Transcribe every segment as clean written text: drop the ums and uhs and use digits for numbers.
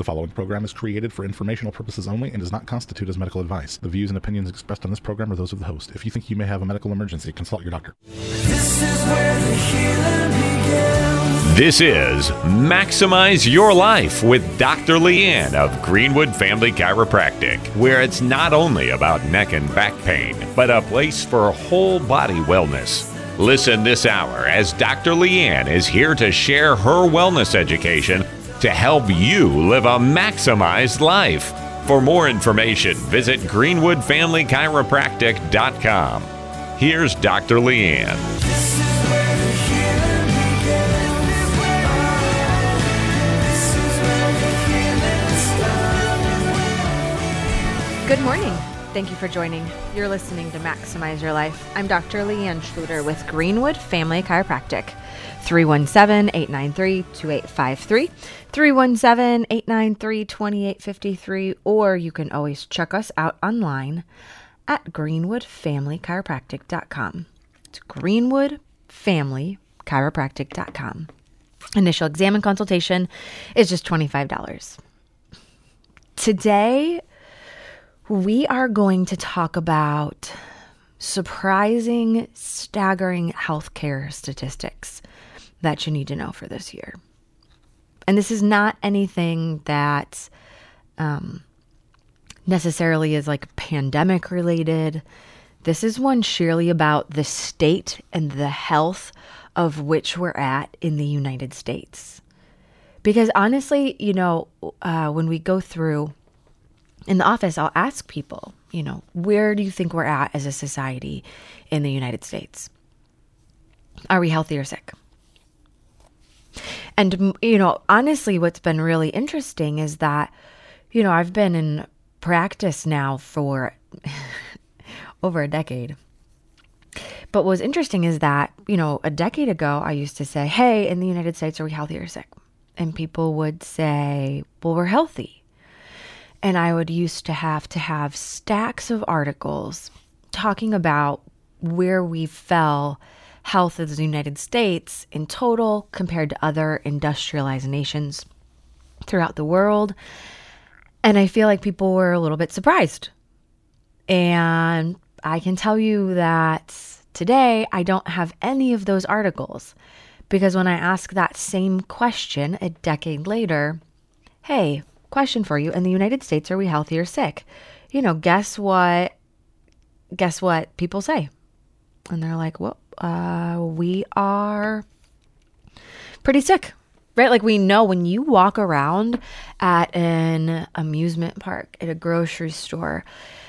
The following program is created for informational purposes only and does not constitute as medical advice. The views and opinions expressed on this program are those of the host. If you think you may have a medical emergency, consult your doctor. This is where the healing begins. This is Maximize Your Life with Dr. Leanne of Greenwood Family Chiropractic, where it's not only about neck and back pain, but a place for whole body wellness. Listen this hour as Dr. Leanne is here to share her wellness education to help you live a maximized life. For more information, visit greenwoodfamilychiropractic.com. Here's Dr. Leanne. This is where the healing begins. This is where the healing starts. Good morning. Thank you for joining. You're listening to Maximize Your Life. I'm Dr. Leanne Schluter with Greenwood Family Chiropractic. 317-893-2853, 317-893-2853, or you can always check us out online at greenwoodfamilychiropractic.com. It's greenwoodfamilychiropractic.com. Initial exam and consultation is just $25. Today, we are going to talk about surprising, staggering healthcare statistics that you need to know for this year. And this is not anything that necessarily is like pandemic related. This is one sheerly about the state and the health of which we're at in the United States. Because honestly, when we go through in the office, I'll ask people, where do you think we're at as a society in the United States? Are we healthy or sick? And, honestly, what's been really interesting is that, I've been in practice now for over a decade. But what's interesting is that, a decade ago, I used to say, hey, in the United States, are we healthy or sick? And people would say, well, we're healthy. And I would used to have stacks of articles talking about where we fell health of the United States in total compared to other industrialized nations throughout the world. And I feel like people were a little bit surprised. And I can tell you that today I don't have any of those articles, because when I ask that same question a decade later, hey, question for you, in the United States, are we healthy or sick? Guess what people say? And they're like, well, we are pretty sick, right? Like, we know when you walk around at an amusement park, at a grocery store,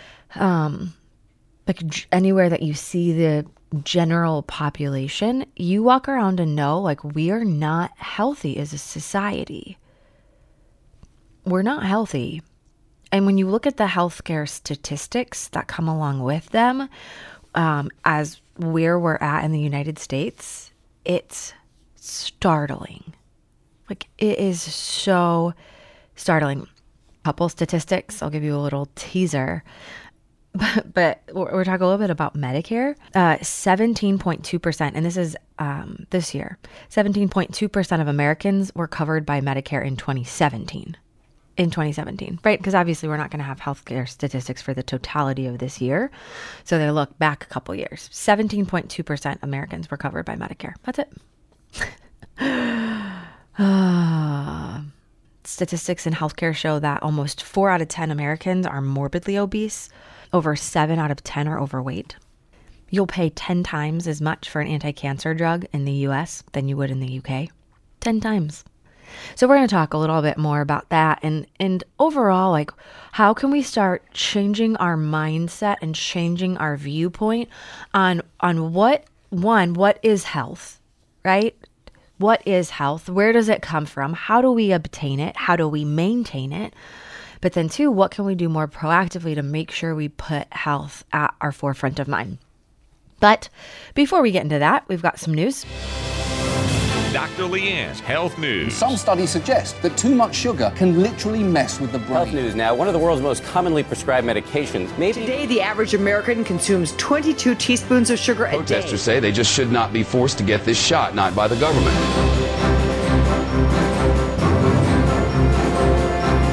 like anywhere that you see the general population, you walk around and know, like, we are not healthy as a society. We're not healthy. And when you look at the healthcare statistics that come along with them, as where we're at in the United States, it's startling. Like, it is so startling. Couple statistics. I'll give you a little teaser. But we're talking a little bit about Medicare. 17.2%, and this is this year, 17.2% of Americans were covered by Medicare in 2017. Right? Because obviously we're not going to have healthcare statistics for the totality of this year. So they look back a couple years. 17.2% Americans were covered by Medicare. That's it. Statistics in healthcare show that almost 4 out of 10 Americans are morbidly obese. Over 7 out of 10 are overweight. You'll pay 10 times as much for an anti-cancer drug in the US than you would in the UK. 10 times. So we're going to talk a little bit more about that and overall, like, how can we start changing our mindset and changing our viewpoint on what is health, right? What is health? Where does it come from? How do we obtain it? How do we maintain it? But then 2, what can we do more proactively to make sure we put health at our forefront of mind? But before we get into that, we've got some news. Dr. Leanne's Health News. Some studies suggest that too much sugar can literally mess with the brain. Health news now. One of the world's most commonly prescribed medications. Today, the average American consumes 22 teaspoons of sugar a day. Protesters say they just should not be forced to get this shot, not by the government.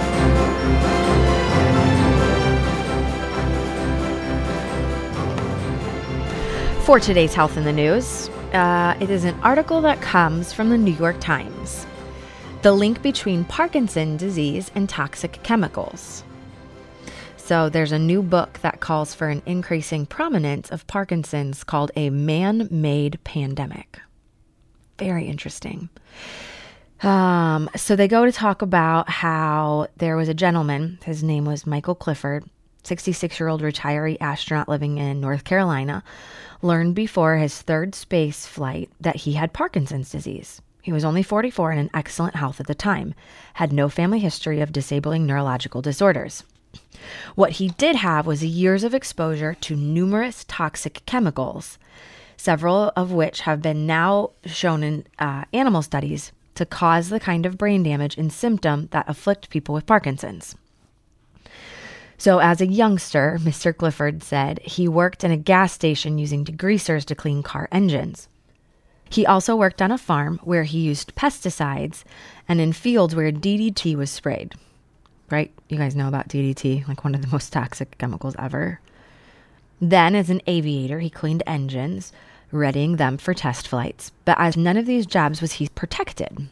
For today's Health in the News, it is an article that comes from the New York Times. The link between Parkinson's disease and toxic chemicals. So there's a new book that calls for an increasing prominence of Parkinson's called A Man-Made Pandemic. Very interesting. So they go to talk about how there was a gentleman, his name was Michael Clifford, 66-year-old retiree astronaut living in North Carolina, learned before his third space flight that he had Parkinson's disease. He was only 44 and in excellent health at the time, had no family history of disabling neurological disorders. What he did have was years of exposure to numerous toxic chemicals, several of which have been now shown in animal studies to cause the kind of brain damage and symptom that afflict people with Parkinson's. So as a youngster, Mr. Clifford said he worked in a gas station using degreasers to clean car engines. He also worked on a farm where he used pesticides and in fields where DDT was sprayed. Right? You guys know about DDT, like one of the most toxic chemicals ever. Then as an aviator, he cleaned engines, readying them for test flights. But as none of these jobs was he protected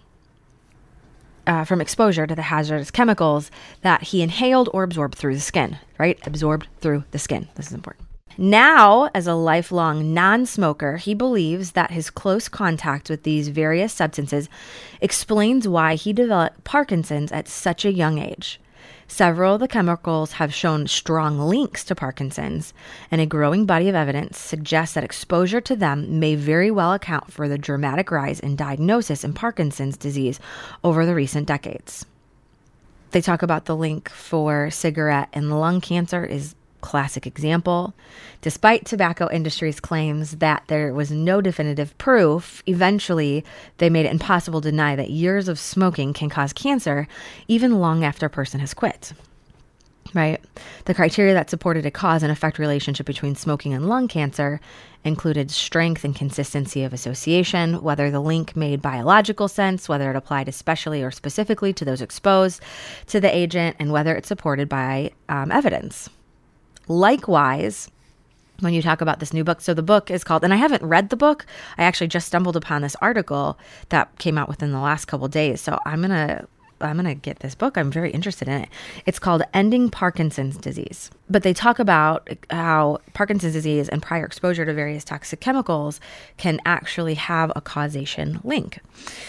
from exposure to the hazardous chemicals that he inhaled or absorbed through the skin, right? Absorbed through the skin. This is important. Now, as a lifelong non-smoker, he believes that his close contact with these various substances explains why he developed Parkinson's at such a young age. Several of the chemicals have shown strong links to Parkinson's, and a growing body of evidence suggests that exposure to them may very well account for the dramatic rise in diagnosis in Parkinson's disease over the recent decades. They talk about the link for cigarette and lung cancer is classic example. Despite tobacco industry's claims that there was no definitive proof, eventually they made it impossible to deny that years of smoking can cause cancer even long after a person has quit. Right? The criteria that supported a cause and effect relationship between smoking and lung cancer included strength and consistency of association, whether the link made biological sense, whether it applied especially or specifically to those exposed to the agent, and whether it's supported by evidence. Likewise, when you talk about this new book, so the book is called, and I haven't read the book, I actually just stumbled upon this article that came out within the last couple days, so I'm gonna get this book. I'm very interested in it. It's called Ending Parkinson's Disease. But they talk about how Parkinson's disease and prior exposure to various toxic chemicals can actually have a causation link.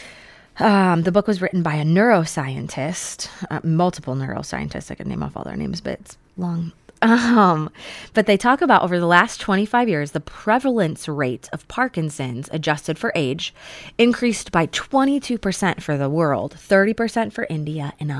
The book was written by a neuroscientist, multiple neuroscientists. I could name off all their names, but it's long. But they talk about over the last 25 years, the prevalence rate of Parkinson's adjusted for age increased by 22% for the world, 30% for India, and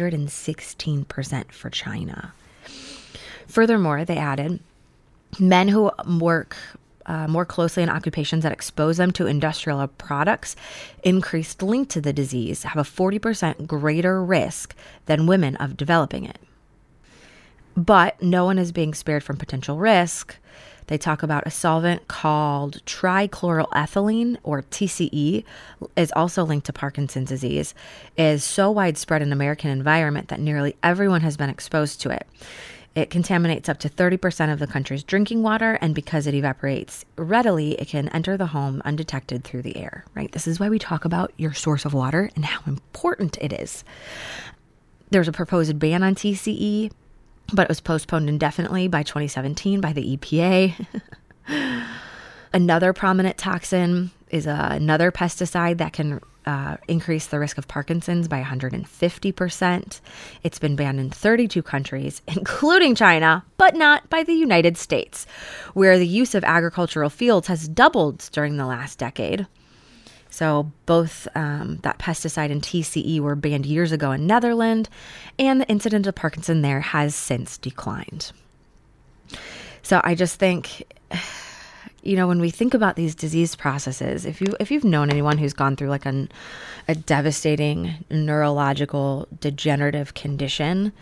116% for China. Furthermore, they added, men who work more closely in occupations that expose them to industrial products increased link to the disease have a 40% greater risk than women of developing it. But no one is being spared from potential risk. They talk about a solvent called trichloroethylene, or TCE, is also linked to Parkinson's disease, is so widespread in the American environment that nearly everyone has been exposed to it. It contaminates up to 30% of the country's drinking water, and because it evaporates readily, it can enter the home undetected through the air, right? This is why we talk about your source of water and how important it is. There's a proposed ban on TCE, but it was postponed indefinitely by 2017 by the EPA. Another prominent toxin is another pesticide that can increase the risk of Parkinson's by 150%. It's been banned in 32 countries, including China, but not by the United States, where the use of agricultural fields has doubled during the last decade. So both that pesticide and TCE were banned years ago in Netherlands, and the incidence of Parkinson there has since declined. So I just think, you know, when we think about these disease processes, if you've known anyone who's gone through like a devastating neurological degenerative condition,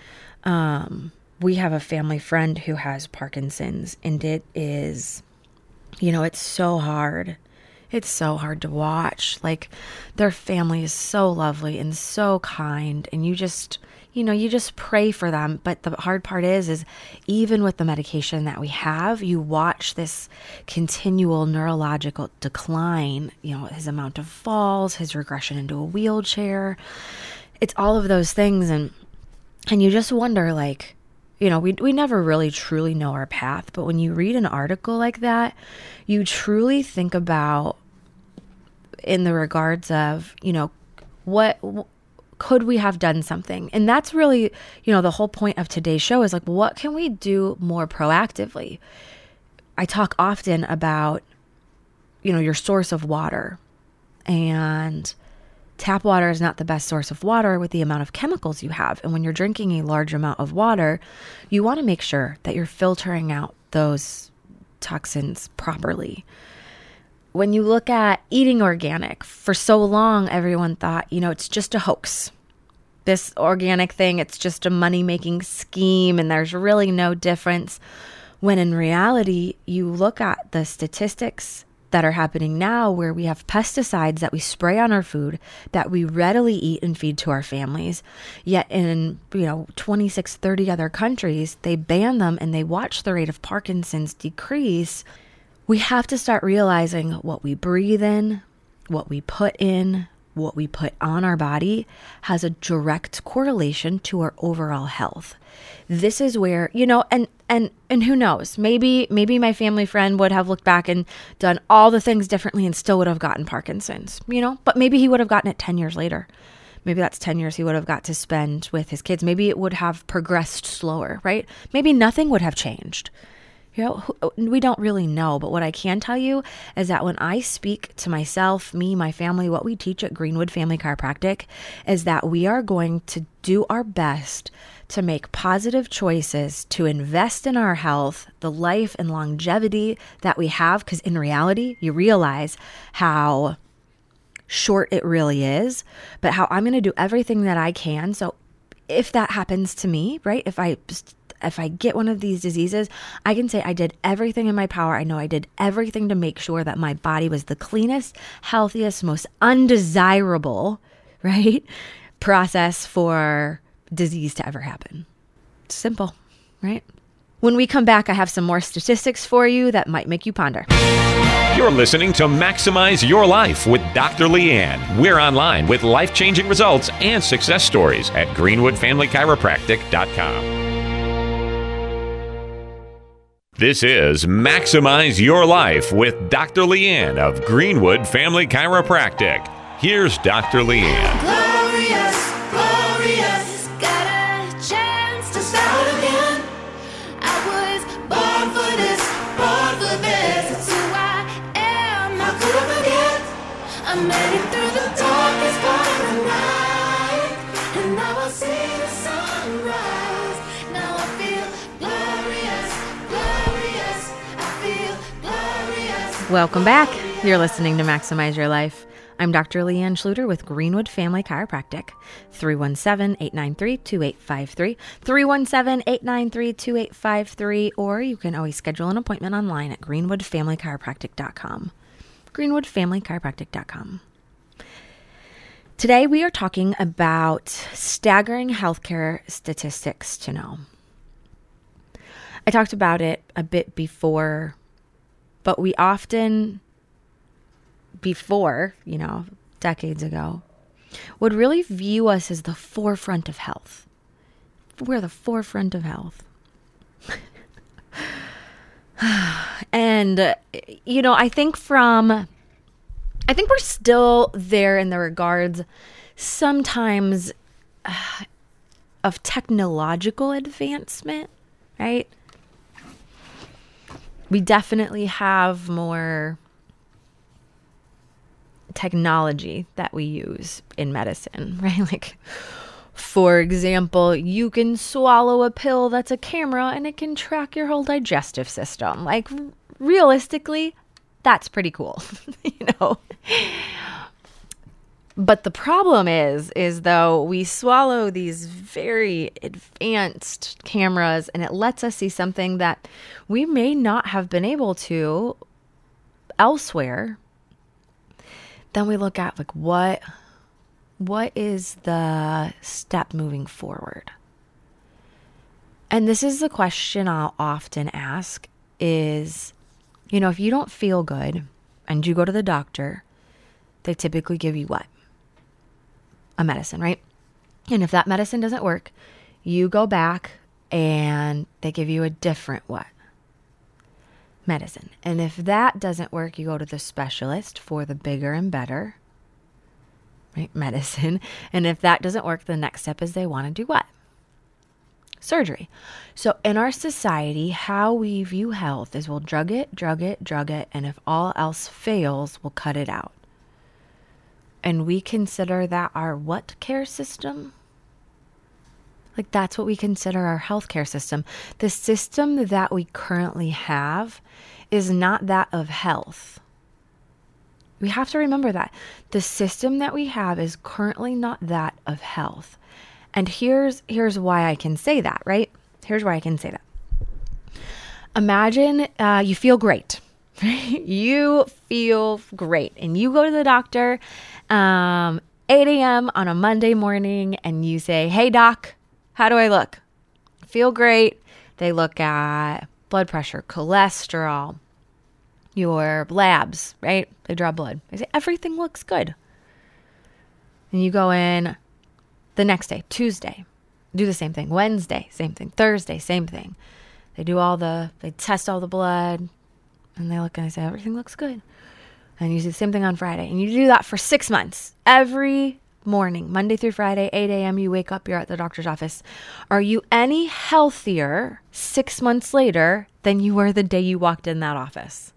we have a family friend who has Parkinson's, and it is, you know, it's so hard. It's so hard to watch. Like, their family is so lovely and so kind, and you you just pray for them. But the hard part is even with the medication that we have, you watch this continual neurological decline, his amount of falls, his regression into a wheelchair. It's all of those things. And you just wonder, like, we never really truly know our path. But when you read an article like that, you truly think about in the regards of, what could we have done something? And that's really, the whole point of today's show is like, what can we do more proactively? I talk often about, your source of water, and tap water is not the best source of water with the amount of chemicals you have. And when you're drinking a large amount of water, you want to make sure that you're filtering out those toxins properly. When you look at eating organic, for so long, everyone thought, it's just a hoax. This organic thing, it's just a money-making scheme, and there's really no difference. When in reality, you look at the statistics that are happening now where we have pesticides that we spray on our food that we readily eat and feed to our families. Yet in, 26, 30 other countries, they ban them and they watch the rate of Parkinson's decrease. We have to start realizing what we breathe in, what we put in, what we put on our body has a direct correlation to our overall health. This is where, and who knows, maybe my family friend would have looked back and done all the things differently and still would have gotten Parkinson's, but maybe he would have gotten it 10 years later. Maybe that's 10 years he would have got to spend with his kids. Maybe it would have progressed slower, right? Maybe nothing would have changed. We don't really know, but what I can tell you is that when I speak to myself, me, my family, what we teach at Greenwood Family Chiropractic is that we are going to do our best to make positive choices to invest in our health, the life and longevity that we have, because in reality, you realize how short it really is, but how I'm going to do everything that I can. So if that happens to me, right, if I get one of these diseases, I can say I did everything in my power. I know I did everything to make sure that my body was the cleanest, healthiest, most undesirable, right, process for disease to ever happen. It's simple, right? When we come back, I have some more statistics for you that might make you ponder. You're listening to Maximize Your Life with Dr. Leanne. We're online with life-changing results and success stories at greenwoodfamilychiropractic.com. This is Maximize Your Life with Dr. Leanne of Greenwood Family Chiropractic. Here's Dr. Leanne. Glorious, glorious, got a chance to start again. I was born for this, it's who I am, how could I forget? I made it through the darkest part of the night, and now I see the sunrise. Now I feel glorious, glorious, I feel glorious. Welcome back. You're listening to Maximize Your Life. I'm Dr. Leanne Schluter with Greenwood Family Chiropractic. 317-893-2853, 317-893-2853, or you can always schedule an appointment online at greenwoodfamilychiropractic.com. greenwoodfamilychiropractic.com. Today we are talking about staggering healthcare statistics to know. I talked about it a bit before, but we often, before, decades ago, would really view us as the forefront of health. We're the forefront of health. And, I think we're still there in the regards sometimes of technological advancement, right? We definitely have more technology that we use in medicine, right? Like, for example, you can swallow a pill that's a camera and it can track your whole digestive system. Like, realistically, that's pretty cool, But the problem is though, we swallow these very advanced cameras and it lets us see something that we may not have been able to elsewhere. Then we look at, like, what what is the step moving forward? And this is the question I'll often ask is, if you don't feel good and you go to the doctor, they typically give you what? A medicine, right? And if that medicine doesn't work, you go back and they give you a different what? Medicine. And if that doesn't work, you go to the specialist for the bigger and better, right? Medicine. And if that doesn't work, the next step is they want to do what? Surgery. So in our society, how we view health is we'll drug it, and if all else fails, we'll cut it out. And we consider that our what care system? Like that's what we consider our healthcare system. The system that we currently have is not that of health. We have to remember that. The system that we have is currently not that of health. And here's why I can say that, right? Here's why I can say that. Imagine you feel great. You feel great. And you go to the doctor 8 a.m. on a Monday morning and you say, "Hey, doc, how do I look?" Feel great. They look at blood pressure, cholesterol, your labs, right? They draw blood. They say, everything looks good. And you go in the next day, Tuesday, do the same thing. Wednesday, same thing. Thursday, same thing. They test all the blood and they look and they say, everything looks good. And you do the same thing on Friday. And you do that for 6 months. Every morning, Monday through Friday, 8 a.m., you wake up, you're at the doctor's office. Are you any healthier 6 months later than you were the day you walked in that office?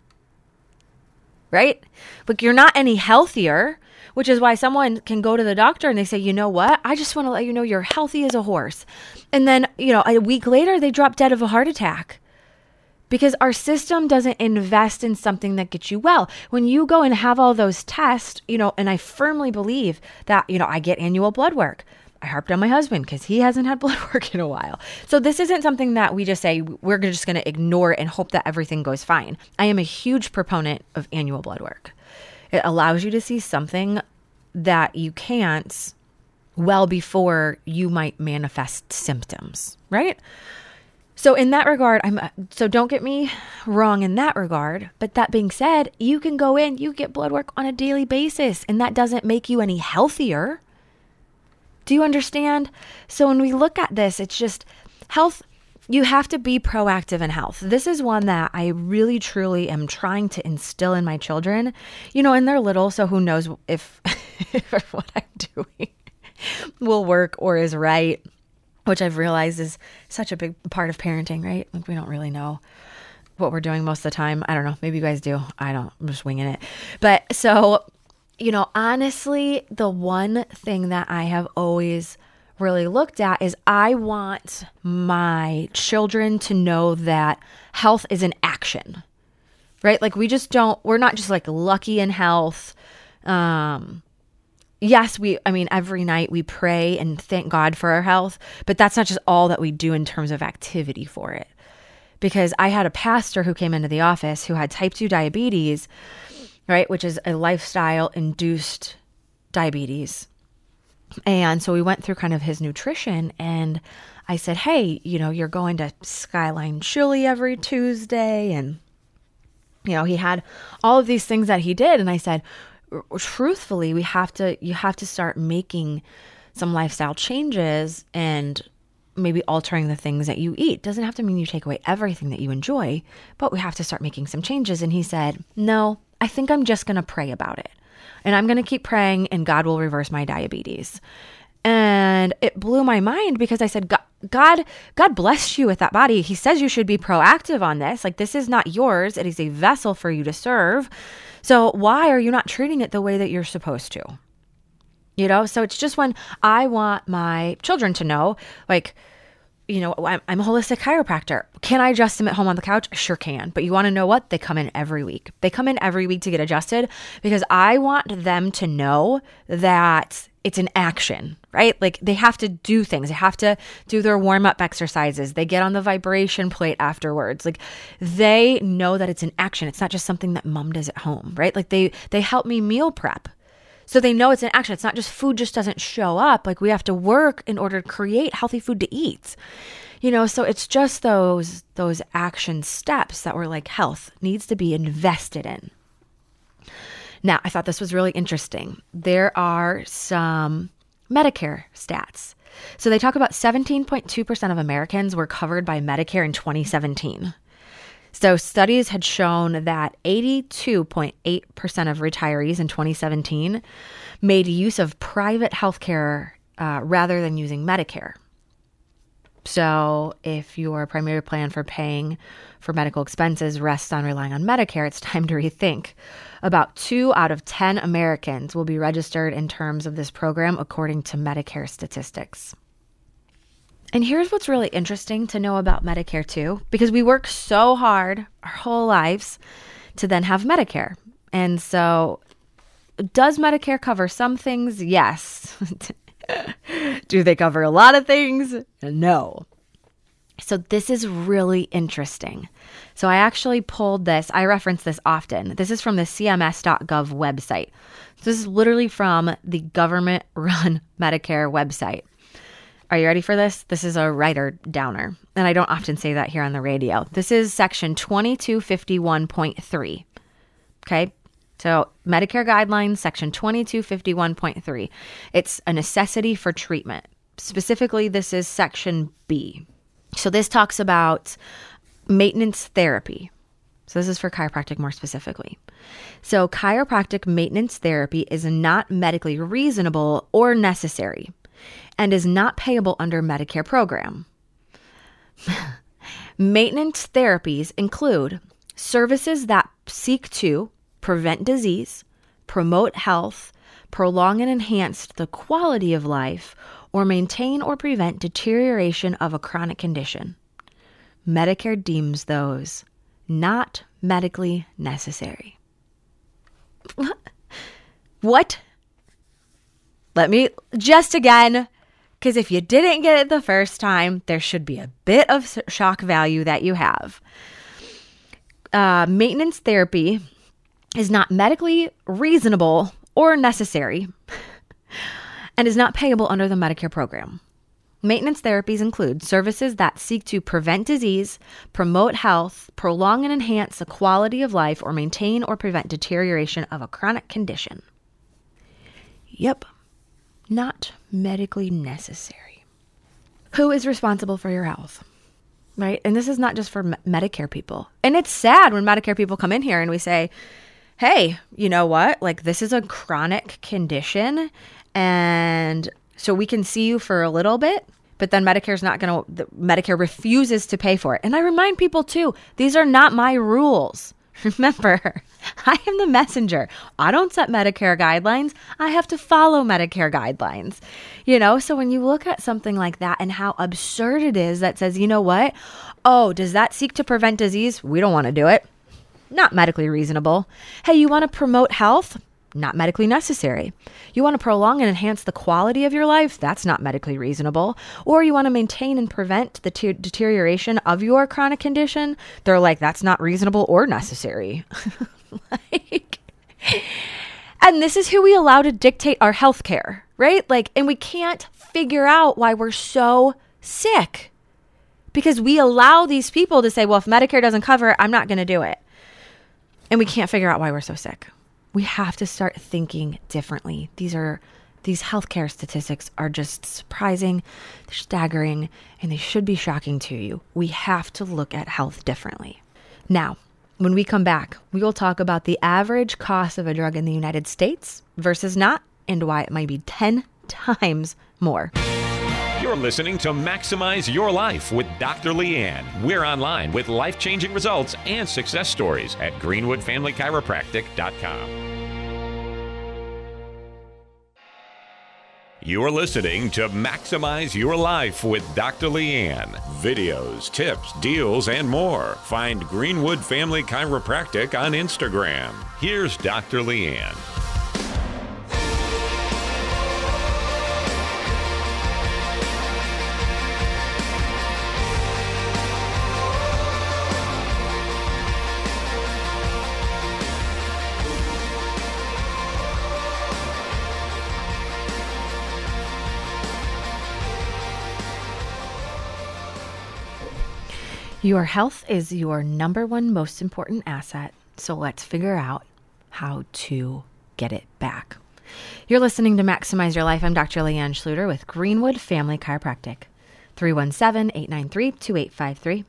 Right? Like you're not any healthier, which is why someone can go to the doctor and they say, "You know what? I just want to let you know you're healthy as a horse." And then, a week later, they drop dead of a heart attack. Because our system doesn't invest in something that gets you well. When you go and have all those tests, and I firmly believe that, I get annual blood work. I harped on my husband because he hasn't had blood work in a while. So this isn't something that we just say we're just going to ignore it and hope that everything goes fine. I am a huge proponent of annual blood work. It allows you to see something that you can't well before you might manifest symptoms, right? So in that regard, so don't get me wrong in that regard. But that being said, you can go in, you get blood work on a daily basis, and that doesn't make you any healthier. Do you understand? So when we look at this, it's just health. You have to be proactive in health. This is one that I really, truly am trying to instill in my children, and they're little. So who knows if what I'm doing will work or is right. Which I've realized is such a big part of parenting, right? Like we don't really know what we're doing most of the time. I don't know. Maybe you guys do. I'm just winging it. But so, honestly, the one thing that I have always really looked at is I want my children to know that health is an action, right? Like we're not just like lucky in health. Yes, every night we pray and thank God for our health, but that's not just all that we do in terms of activity for it. Because I had a pastor who came into the office who had type 2 diabetes, right, which is a lifestyle-induced diabetes. And so we went through kind of his nutrition, and I said, "Hey, you're going to Skyline Chili every Tuesday." And, he had all of these things that he did. And I said, truthfully, you have to start making some lifestyle changes and maybe altering the things that you eat. Doesn't have to mean you take away everything that you enjoy, but we have to start making some changes. And he said, "No, I think I'm just going to pray about it. And I'm going to keep praying and God will reverse my diabetes." And it blew my mind because I said, God bless you with that body. He says you should be proactive on this. Like this is not yours. It is a vessel for you to serve. So why are you not treating it the way that you're supposed to? So it's just when I want my children to know, like, I'm a holistic chiropractor. Can I adjust them at home on the couch? I sure can. But you want to know what? They come in every week. They come in every week to get adjusted because I want them to know that it's an action, right? Like they have to do things. They have to do their warm-up exercises. They get on the vibration plate afterwards. Like they know that it's an action. It's not just something that mom does at home, right? Like they help me meal prep. So they know it's an action. It's not just food just doesn't show up. Like we have to work in order to create healthy food to eat. So it's just those action steps that we're like, health needs to be invested in. Now, I thought this was really interesting. There are some Medicare stats. So they talk about 17.2% of Americans were covered by Medicare in 2017. So studies had shown that 82.8% of retirees in 2017 made use of private healthcare rather than using Medicare. So if your primary plan for paying for medical expenses rests on relying on Medicare, it's time to rethink. About 2 out of 10 Americans will be registered in terms of this program, according to Medicare statistics. And here's what's really interesting to know about Medicare too, because we work so hard our whole lives to then have Medicare. And so does Medicare cover some things? Yes. Do they cover a lot of things? No. So this is really interesting. So I actually pulled this. I reference this often. This is from the CMS.gov website. This is literally from the government-run Medicare website. Are you ready for this? This is a writer downer, and I don't often say that here on the radio. This is section 2251.3. Okay? So Medicare guidelines, section 2251.3. It's a necessity for treatment. Specifically, this is section B. So this talks about maintenance therapy. So this is for chiropractic more specifically. So chiropractic maintenance therapy is not medically reasonable or necessary and is not payable under Medicare program. Maintenance therapies include services that seek to prevent disease, promote health, prolong and enhance the quality of life, or maintain or prevent deterioration of a chronic condition. Medicare deems those not medically necessary. What? Let me just again, because if you didn't get it the first time, there should be a bit of shock value that you have. Maintenance therapy is not medically reasonable or necessary and is not payable under the Medicare program. Maintenance therapies include services that seek to prevent disease, promote health, prolong and enhance the quality of life, or maintain or prevent deterioration of a chronic condition. Yep, not medically necessary. Who is responsible for your health? Right? And this is not just for Medicare people. And it's sad when Medicare people come in here and we say, hey, you know what? Like, this is a chronic condition, and so we can see you for a little bit, but then Medicare refuses to pay for it. And I remind people too, these are not my rules. Remember, I am the messenger. I don't set Medicare guidelines. I have to follow Medicare guidelines. So when you look at something like that and how absurd it is that says, you know what? Oh, does that seek to prevent disease? We don't want to do it. Not medically reasonable. Hey, you want to promote health? Not medically necessary. You want to prolong and enhance the quality of your life? That's not medically reasonable. Or you want to maintain and prevent the deterioration of your chronic condition? They're like, that's not reasonable or necessary. And this is who we allow to dictate our health care, right? And we can't figure out why we're so sick because we allow these people to say, well, if Medicare doesn't cover it, I'm not going to do it. And we can't figure out why we're so sick. We have to start thinking differently. These healthcare statistics are just surprising, they're staggering, and they should be shocking to you. We have to look at health differently. Now, when we come back, we will talk about the average cost of a drug in the United States versus not, and why it might be 10 times more. You're listening to Maximize Your Life with Dr. Leanne. We're online with life-changing results and success stories at greenwoodfamilychiropractic.com. You're listening to Maximize Your Life with Dr. Leanne. Videos, tips, deals, and more. Find Greenwood Family Chiropractic on Instagram. Here's Dr. Leanne. Your health is your number one most important asset, so let's figure out how to get it back. You're listening to Maximize Your Life. I'm Dr. Leanne Schluter with Greenwood Family Chiropractic. 317-893-2853,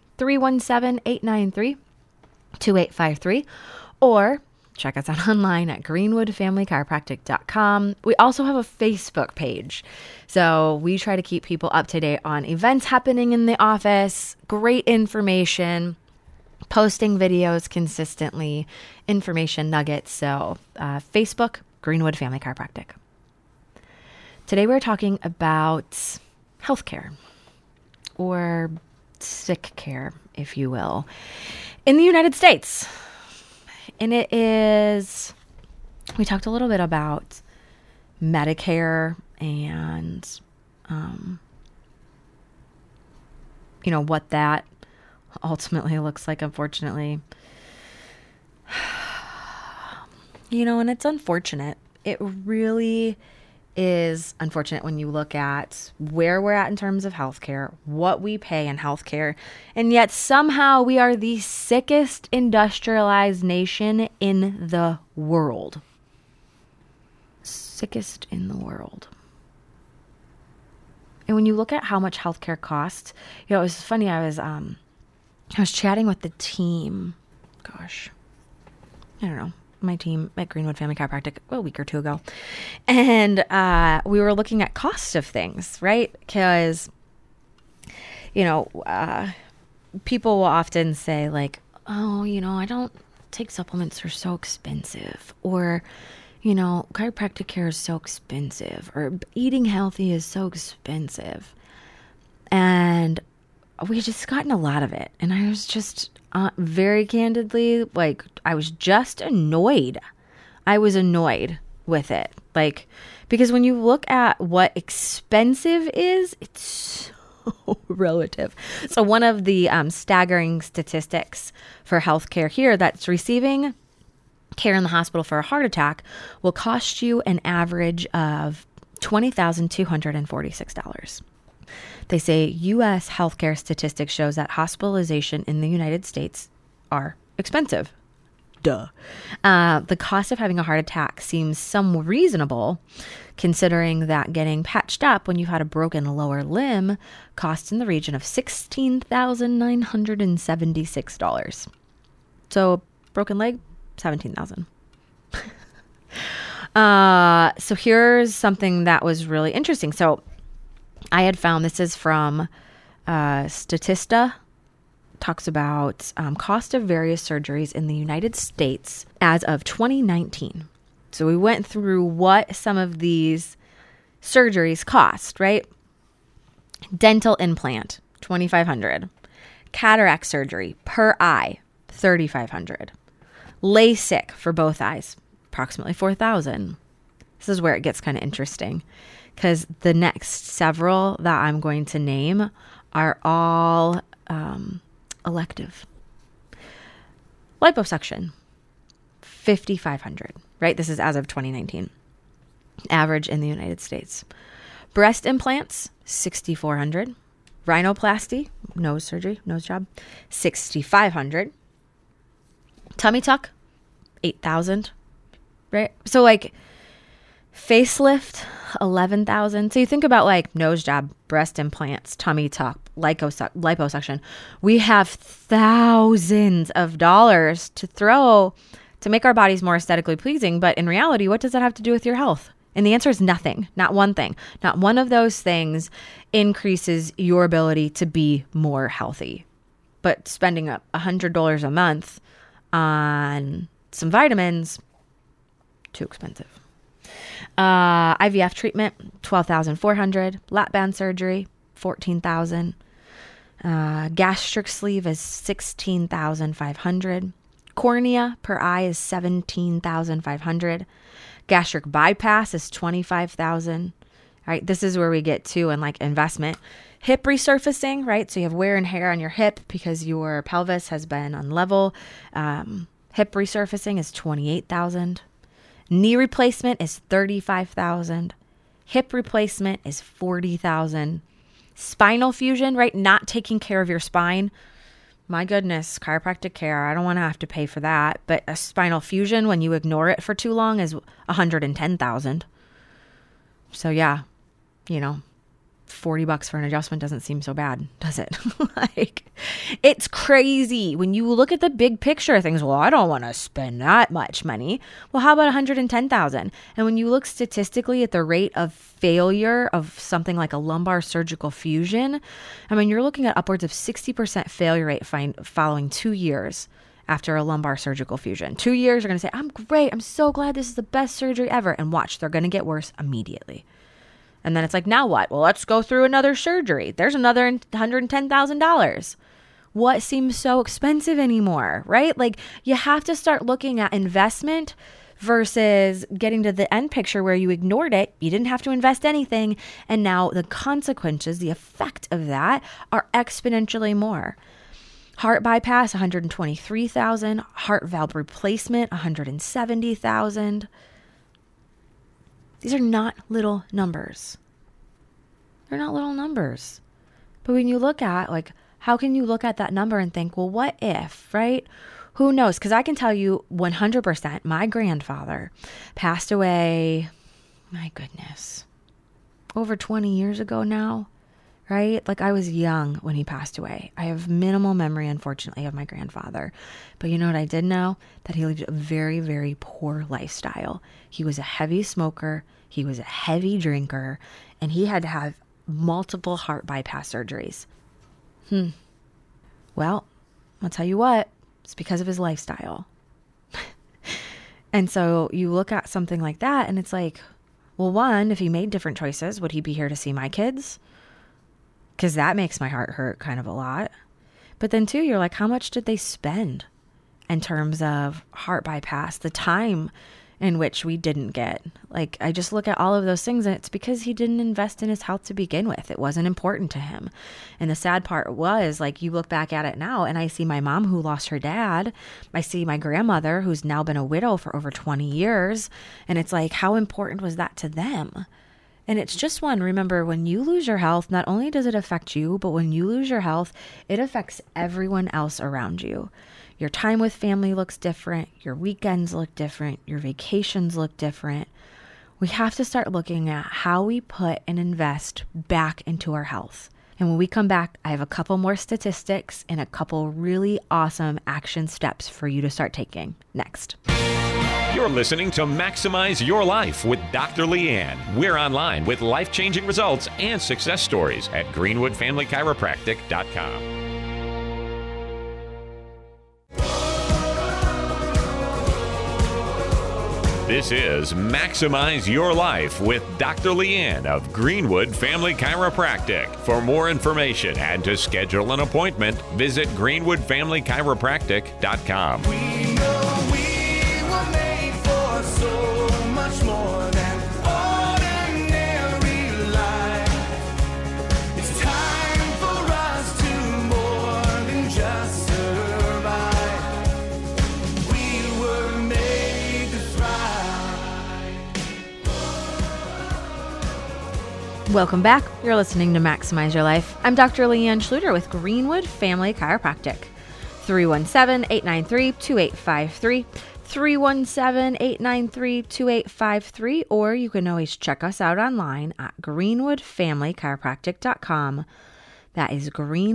317-893-2853, or check us out online at greenwoodfamilychiropractic.com. We also have a Facebook page. So we try to keep people up to date on events happening in the office, great information, posting videos consistently, information nuggets. So Facebook, Greenwood Family Chiropractic. Today we're talking about healthcare, or sick care, if you will, in the United States. And it is, we talked a little bit about Medicare and, what that ultimately looks like, unfortunately. And it's unfortunate. It really is unfortunate when you look at where we're at in terms of healthcare, what we pay in healthcare, and yet somehow we are the sickest industrialized nation in the world. Sickest in the world. And when you look at how much healthcare costs, it was funny. I was chatting with the team. Gosh, I don't know. My team at Greenwood Family Chiropractic a week or two ago. And we were looking at cost of things, right? Because, people will often say like, oh, I don't take supplements, they're so expensive. Or, chiropractic care is so expensive. Or eating healthy is so expensive. And we just gotten a lot of it. And I was just very candidly, I was just annoyed. I was annoyed with it. Because when you look at what expensive is, it's so relative. So one of the staggering statistics for healthcare here, that's receiving care in the hospital for a heart attack will cost you an average of $20,246. They say U.S. healthcare statistics shows that hospitalization in the United States are expensive. Duh. The cost of having a heart attack seems somewhat reasonable, considering that getting patched up when you've had a broken lower limb costs in the region of $16,976. So broken leg, $17,000. So here's something that was really interesting. So I had found, this is from Statista, talks about cost of various surgeries in the United States as of 2019. So we went through what some of these surgeries cost, right? Dental implant, $2,500. Cataract surgery per eye, $3,500. LASIK for both eyes, approximately $4,000. This is where it gets kind of interesting, because the next several that I'm going to name are all elective. Liposuction, $5,500, right? This is as of 2019. Average in the United States. Breast implants, $6,400. Rhinoplasty, nose surgery, nose job, $6,500. Tummy tuck, $8,000, right? So facelift, $11,000. So you think about nose job, breast implants, tummy tuck, liposuction. We have thousands of dollars to throw to make our bodies more aesthetically pleasing. But in reality, what does that have to do with your health? And the answer is nothing. Not one thing. Not one of those things increases your ability to be more healthy. But spending $100 a month on some vitamins, too expensive. IVF treatment, $12,400. Lap band surgery, $14,000. Gastric sleeve is $16,500. Cornea per eye is $17,500. Gastric bypass is $25,000. All right, this is where we get to investment. Hip resurfacing, right? So you have wear and tear on your hip because your pelvis has been unlevel. Hip resurfacing is $28,000. Knee replacement is $35,000. Hip replacement is $40,000. Spinal fusion, right? Not taking care of your spine, my goodness, chiropractic care, I don't want to have to pay for that. But a spinal fusion, when you ignore it for too long, is $110,000. So yeah, you know, $40 for an adjustment doesn't seem so bad, does it? Like, it's crazy when you look at the big picture of things. Well, I don't want to spend that much money. Well, how about $110,000? And when you look statistically at the rate of failure of something like a lumbar surgical fusion, I mean, you're looking at upwards of 60% failure rate following 2 years after a lumbar surgical fusion. 2 years, you're going to say, I'm great. I'm so glad this is the best surgery ever. And watch, they're going to get worse immediately. And then it's like, now what? Well, let's go through another surgery. There's another $110,000. What seems so expensive anymore, right? Like, you have to start looking at investment versus getting to the end picture where you ignored it. You didn't have to invest anything. And now the consequences, the effect of that are exponentially more. Heart bypass, $123,000. Heart valve replacement, $170,000. These are not little numbers. They're not little numbers. But when you look at, like, how can you look at that number and think, well, what if, right? Who knows? Because I can tell you 100%, my grandfather passed away, my goodness, over 20 years ago now, right? Like, I was young when he passed away. I have minimal memory, unfortunately, of my grandfather. But you know what I did know? That he lived a very, very poor lifestyle. He was a heavy smoker. He was a heavy drinker. And he had to have multiple heart bypass surgeries. Well, I'll tell you what. It's because of his lifestyle. And so you look at something like that and it's like, well, one, if he made different choices, would he be here to see my kids? Because that makes my heart hurt kind of a lot. But then two, you're like, how much did they spend in terms of heart bypass? The time in which we didn't get. Like, I just look at all of those things and it's because he didn't invest in his health to begin with. It wasn't important to him. And the sad part was, like, you look back at it now and I see my mom who lost her dad. I see my grandmother who's now been a widow for over 20 years. And it's like, how important was that to them? And it's just one. Remember, when you lose your health, not only does it affect you, but when you lose your health, it affects everyone else around you. Your time with family looks different. Your weekends look different. Your vacations look different. We have to start looking at how we put and invest back into our health. And when we come back, I have a couple more statistics and a couple really awesome action steps for you to start taking next. You're listening to Maximize Your Life with Dr. Leanne. We're online with life-changing results and success stories at GreenwoodFamilyChiropractic.com. This is Maximize Your Life with Dr. Leanne of Greenwood Family Chiropractic. For more information and to schedule an appointment, visit GreenwoodFamilyChiropractic.com. We know we were made for so much more than ordinary life. It's time for us to more than just survive. We were made to thrive. Welcome back. You're listening to Maximize Your Life. I'm Dr. Leanne Schluter with Greenwood Family Chiropractic. 317-893-2853. 317-893-2853. Or you can always check us out online at greenwoodfamilychiropractic.com. That is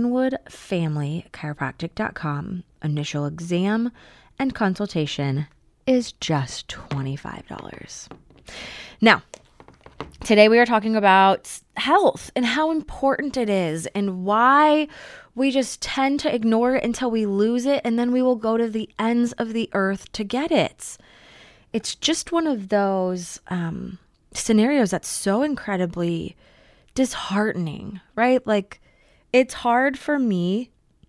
greenwoodfamilychiropractic.com. Initial exam and consultation is just $25. Now, today we are talking about health and how important it is and why we just tend to ignore it until we lose it, and then we will go to the ends of the earth to get it. It's just one of those scenarios that's so incredibly disheartening, right? Like, it's hard for me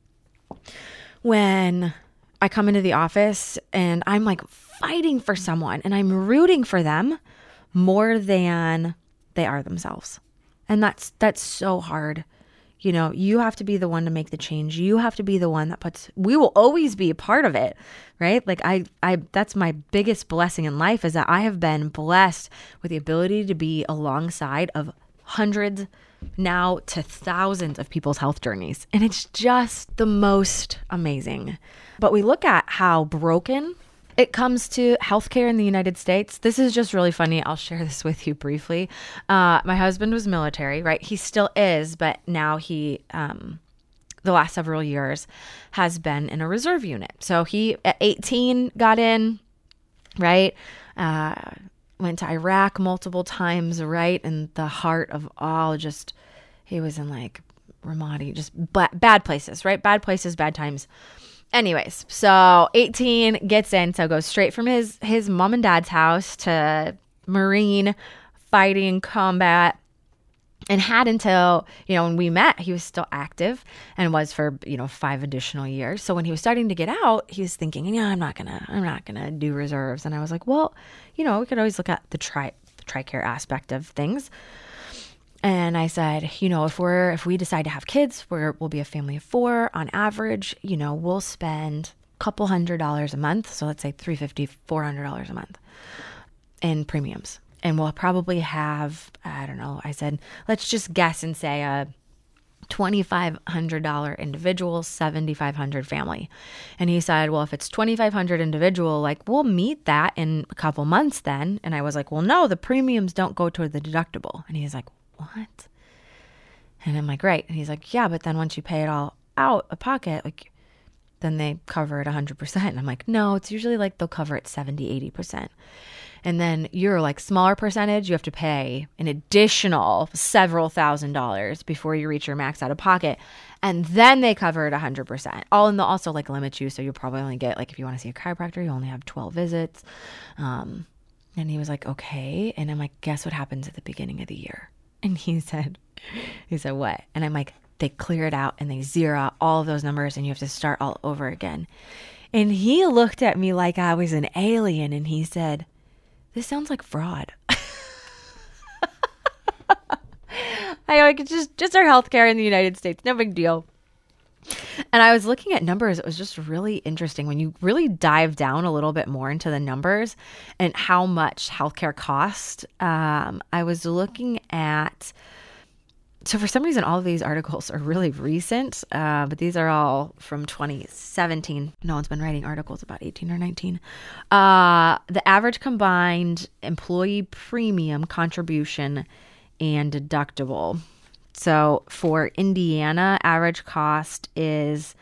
when I come into the office and I'm like fighting for someone and I'm rooting for them more than they are themselves. And that's so hard. You know, you have to be the one to make the change. You have to be the one that we will always be a part of it, right? Like I that's my biggest blessing in life, is that I have been blessed with the ability to be alongside of hundreds, now to thousands of people's health journeys. And it's just the most amazing. But we look at how broken it comes to healthcare in the United States. This is just really funny. I'll share this with you briefly. My husband was military, right? He still is, but now he, the last several years, has been in a reserve unit. So he, at 18, got in, right? Went to Iraq multiple times, right? In the heart of all, just, he was in like Ramadi, just bad places, right? Bad places, bad times. Anyways, so 18, gets in, so goes straight from his mom and dad's house to Marine fighting combat, and had until, when we met, he was still active and was for, 5 additional years. So when he was starting to get out, he was thinking, I'm not gonna do reserves. And I was like, well, we could always look at the TRICARE aspect of things. And I said, if we decide to have kids, we'll be a family of 4 on average, we'll spend a couple $100 a month. So let's say $350, $400 a month in premiums. And we'll probably have, I don't know, I said, let's just guess and say a $2,500 individual, $7,500 family. And he said, well, if it's $2,500 individual, like we'll meet that in a couple months then. And I was like, well, no, the premiums don't go toward the deductible. And he's like, what? And I'm like, right. And he's like, yeah, but then once you pay it all out of pocket, like then they cover it 100%. And I'm like, no, it's usually like they'll cover it 70, 80%. And then your like smaller percentage, you have to pay an additional several $1,000s before you reach your max out of pocket. And then they cover it 100%. Also like limit you. So you'll probably only get, like, if you want to see a chiropractor, you only have 12 visits. And he was like, okay. And I'm like, guess what happens at the beginning of the year? And he said, what? And I'm like, they clear it out and they zero out all of those numbers and you have to start all over again. And he looked at me like I was an alien and he said, this sounds like fraud. I like, it's just our healthcare in the United States. No big deal. And I was looking at numbers. It was just really interesting when you really dive down a little bit more into the numbers and how much healthcare costs. I was looking at, so for some reason, all of these articles are really recent, but these are all from 2017. No one's been writing articles about 18 or 19. The average combined employee premium contribution and deductible. So for Indiana, average cost is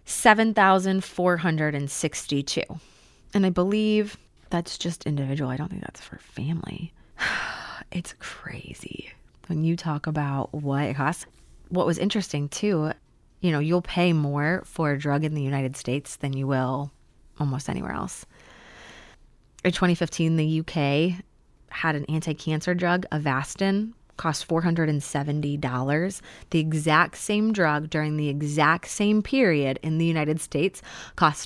$7,462. And I believe that's just individual. I don't think that's for family. It's crazy when you talk about what it costs. What was interesting too, you'll pay more for a drug in the United States than you will almost anywhere else. In 2015, the UK had an anti-cancer drug, Avastin, cost $470. The exact same drug during the exact same period in the United States cost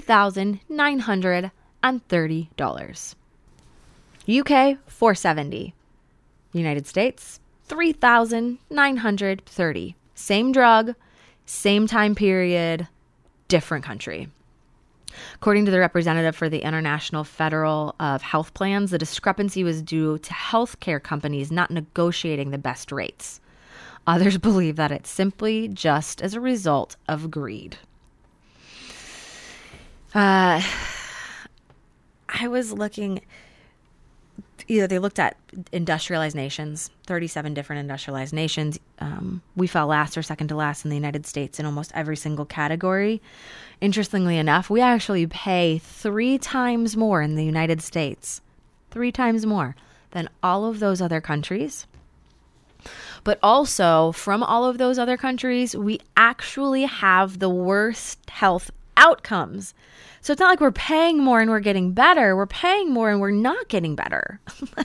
$3,930. UK, $470. United States, $3,930. Same drug, same time period, different country. According to the representative for the International Federal of Health Plans, the discrepancy was due to healthcare companies not negotiating the best rates. Others believe that it's simply just as a result of greed. I was looking, they looked at industrialized nations, 37 different industrialized nations. We fell last or second to last in the United States in almost every single category. Interestingly enough, we actually pay 3 times more in the United States, 3 times more than all of those other countries. But also, from all of those other countries, we actually have the worst health outcomes. So it's not like we're paying more and we're getting better. We're paying more and we're not getting better.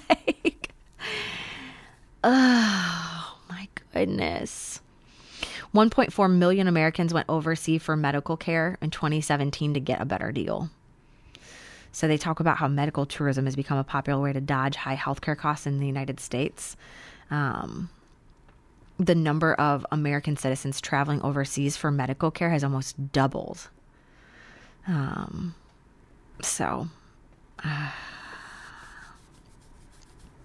Oh my goodness. 1.4 million Americans went overseas for medical care in 2017 to get a better deal. So they talk about how medical tourism has become a popular way to dodge high healthcare costs in the United States. The number of American citizens traveling overseas for medical care has almost doubled.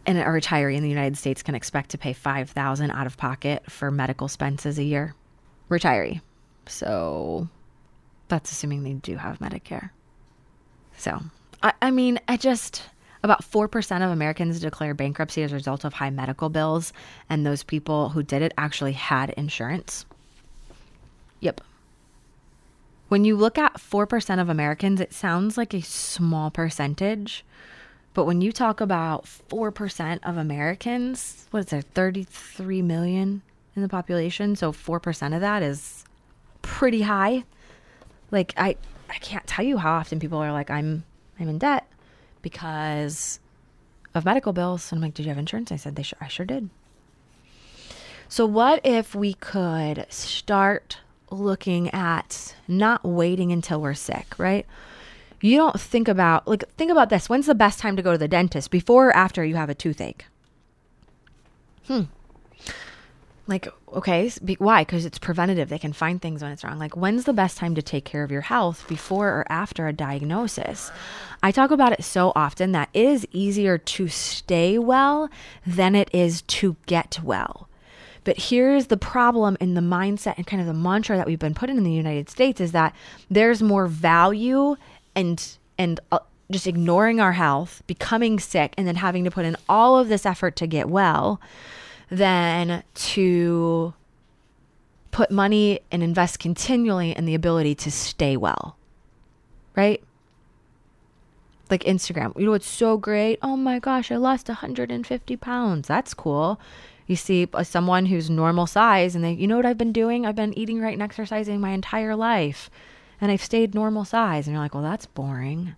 And a retiree in the United States can expect to pay $5,000 out of pocket for medical expenses a year. Retiree. So that's assuming they do have Medicare. So, I mean, about 4% of Americans declare bankruptcy as a result of high medical bills. And those people who did it actually had insurance. Yep. When you look at 4% of Americans, it sounds like a small percentage. But when you talk about 4% of Americans, what is there, 33 million in the population? So 4% of that is pretty high. Like, I can't tell you how often people are like, I'm in debt because of medical bills. And I'm like, did you have insurance? I said, I sure did. So what if we could start looking at not waiting until we're sick, right? You don't think about this. When's the best time to go to the dentist? Before or after you have a toothache? Like, okay, why? Because it's preventative. They can find things when it's wrong. Like, when's the best time to take care of your health? Before or after a diagnosis? I talk about it so often that it is easier to stay well than it is to get well. But here's the problem in the mindset and kind of the mantra that we've been put in the United States is that there's more value and just ignoring our health, becoming sick, and then having to put in all of this effort to get well than to put money and invest continually in the ability to stay well, right? Like Instagram, it's so great. Oh my gosh, I lost 150 pounds. That's cool. You see someone who's normal size and they, you know what I've been doing? I've been eating right and exercising my entire life and I've stayed normal size. And you're like, well, that's boring.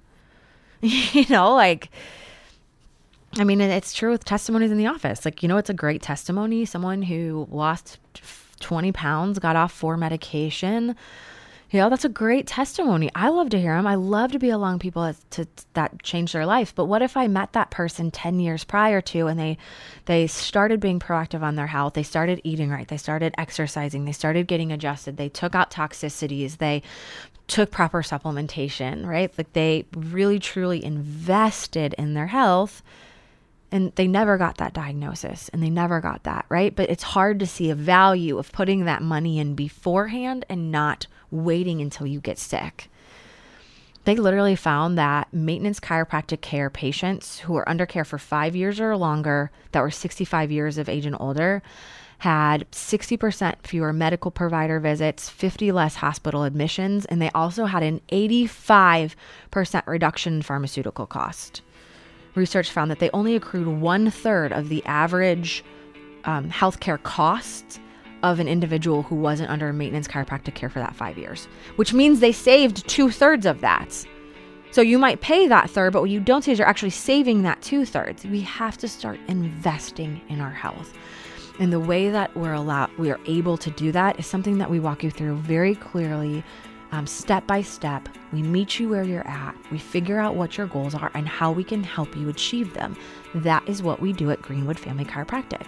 I mean, it's true with testimonies in the office. Like, it's a great testimony. Someone who lost 20 pounds, got off 4 medication. That's a great testimony. I love to hear them. I love to be along people that change their life. But what if I met that person 10 years prior to, and they started being proactive on their health. They started eating right. They started exercising. They started getting adjusted. They took out toxicities. They took proper supplementation, right? Like they really, truly invested in their health. And they never got that diagnosis and they never got that, right? But it's hard to see a value of putting that money in beforehand and not waiting until you get sick. They literally found that maintenance chiropractic care patients who were under care for 5 years or longer, that were 65 years of age and older, had 60% fewer medical provider visits, 50 less hospital admissions, and they also had an 85% reduction in pharmaceutical cost. Research found that they only accrued 1/3 of the average healthcare costs of an individual who wasn't under maintenance chiropractic care for that 5 years, which means they saved 2/3 of that. So you might pay that third, but what you don't see is you're actually saving that 2/3. We have to start investing in our health. And the way that we are able to do that is something that we walk you through very clearly, step by step. We meet you where you're at. We figure out what your goals are and how we can help you achieve them. That is what we do at Greenwood Family Chiropractic.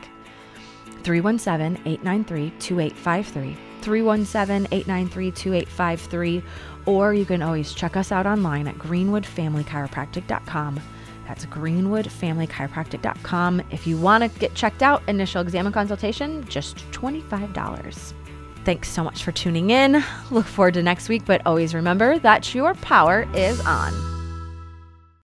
317-893-2853. 317-893-2853. Or you can always check us out online at greenwoodfamilychiropractic.com. That's greenwoodfamilychiropractic.com. If you want to get checked out, initial exam and consultation, just $25. Thanks so much for tuning in. Look forward to next week, but always remember that your power is on.